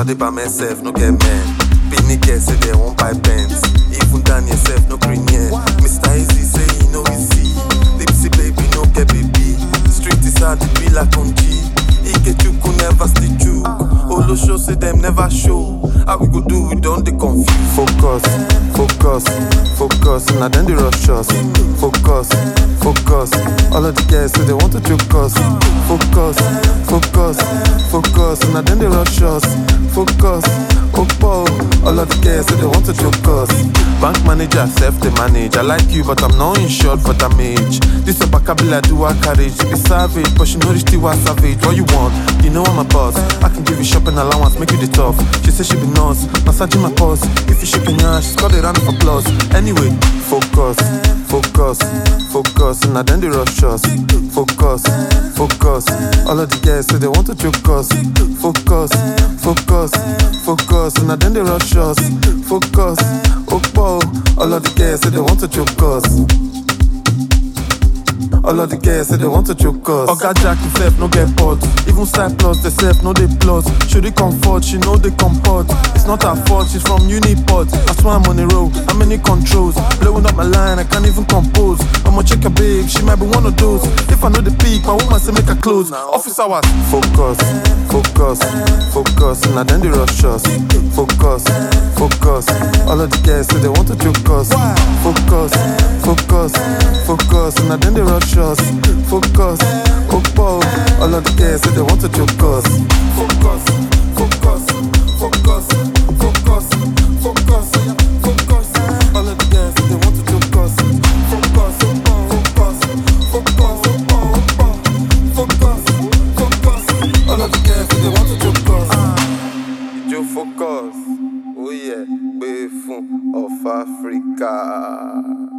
dey by myself, no get men. Penny girl say they won't buy pants. Even Daniel self no green here. Mr. Easy say he no easy. Lipsy baby no get baby. Street is hard to be like on G. Ikechukwu never stitch you. Olo show say them never show. How we go do? We don't dey confused. Focus, focus, focus. Now then they rush us. Focus, focus. All of the girls say they want to choke us. Focus, focus, focus. Now then they rush us. Focus, opo. All of the girls say they want to choke us. Bank manager, self they manage. I like you, but I'm not insured for damage. This a Bakabila do a carriage. She be savage, but she know this still was savage. What you want? You know I'm a boss. I can give you shopping allowance, make you the tough. She say she be nurse, massaging my pulse. If you shaking your ass, she's got a round of applause. Anyway, focus, focus, focus. Now then they rush us. Focus, focus. All of the girls say they want to choke us. Focus, focus, focus. Now then they rush us. Focus, opo. All of the girls say they want to choke us. All of the girls say they want to choke us. Oga Jack himself no get pot. Even side plus the self no they plus. Should they comfort? She know they comport. It's not her fault, she's from Uniport. I swear I'm on the road, how many controls? Blowing up my line, I can't even compose. I'ma check her babe, she might be one of those. If I know the peak, my woman say make her close. Office hours. Focus, focus, focus. Now then they rush us. Focus, focus. All of the girls say they want to choke us. Focus, focus, focus. Now then they rush us. Focus, opo. All of the girls say they want to choke us. Focus, focus, focus, focus, focus, focus. All of the girls say they want to choke us. Focus, focus, focus, focus, focus. All of the girls say they want to choke us. You focus, oh yeah, Befun of Africa.